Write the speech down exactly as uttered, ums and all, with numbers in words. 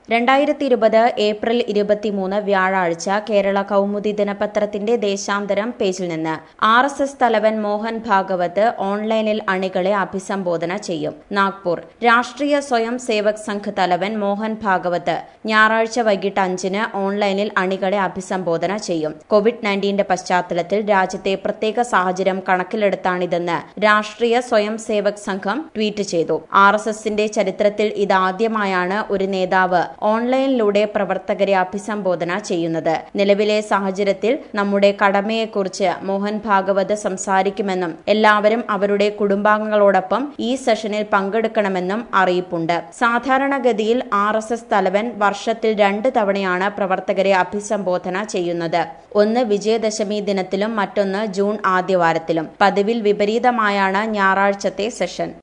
രണ്ടായിരത്തി ഇരുപത് ഏപ്രിൽ ഇരുപത്തിമൂന്ന് വ്യാഴാഴ്ച കേരള കൗമുദി ദിനപത്രത്തിന്റെ ദേശാന്തരം പേജിൽ നിന്ന് ആർ എസ് എസ് തലവൻ മോഹൻ ഭാഗവത് ഓൺലൈനിൽ അണികളെ അഭിസംബോധന ചെയ്യും. നാഗ്പൂർ രാഷ്ട്രീയ സ്വയം സേവക് സംഘ് തലവൻ മോഹൻ ഭാഗവത് ഞായറാഴ്ച വൈകിട്ട് അഞ്ചിന് ഓൺലൈനിൽ അണികളെ അഭിസംബോധന ചെയ്യും. കോവിഡ് നയൻറ്റീന്റെ പശ്ചാത്തലത്തിൽ രാജ്യത്തെ പ്രത്യേക സാഹചര്യം കണക്കിലെടുത്താണിതെന്ന് രാഷ്ട്രീയ സ്വയം സേവക് സംഘം ട്വീറ്റ് ചെയ്തു. ആർ എസ് എസിന്റെ ചരിത്രത്തിൽ ഇതാദ്യമായാണ് ഒരു നേതാവ് ഓൺലൈനിലൂടെ പ്രവർത്തകരെ അഭിസംബോധന ചെയ്യുന്നത്. നിലവിലെ സാഹചര്യത്തിൽ നമ്മുടെ കടമയെക്കുറിച്ച് മോഹൻ ഭാഗവത് സംസാരിക്കുമെന്നും എല്ലാവരും അവരുടെ കുടുംബാംഗങ്ങളോടൊപ്പം ഈ സെഷനിൽ പങ്കെടുക്കണമെന്നും അറിയിപ്പുണ്ട്. സാധാരണഗതിയിൽ ആർ എസ് എസ് തലവൻ വർഷത്തിൽ രണ്ട് തവണയാണ് പ്രവർത്തകരെ അഭിസംബോധന ചെയ്യുന്നത്. ഒന്ന് വിജയദശമി ദിനത്തിലും മറ്റൊന്ന് ജൂൺ ആദ്യവാരത്തിലും. പതിവിൽ വിപരീതമായാണ് ഞായറാഴ്ചത്തെ സെഷൻ.